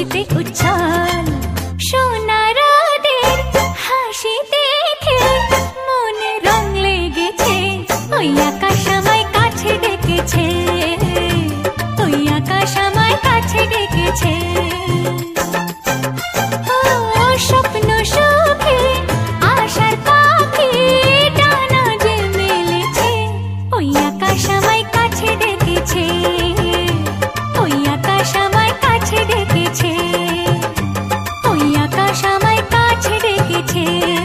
খুশিতে উচ্ছল। সোনা রাতের হাসি দেখে মনে রং লেগেছে, ওই আকাশ আমায় কাছে ডেকেছে, ওই আকাশ আমায় কাছে ডেকেছে। ও স্বপ্ন সুখে আশার পাখি ডানা যে মেলেছে, ওই আকাশ আমায় কাছে ডেকেছে, ওই আকাশ আমায় কাছে ডেকেছে, ওই আকাশ আমায় কাছে ডেকেছে।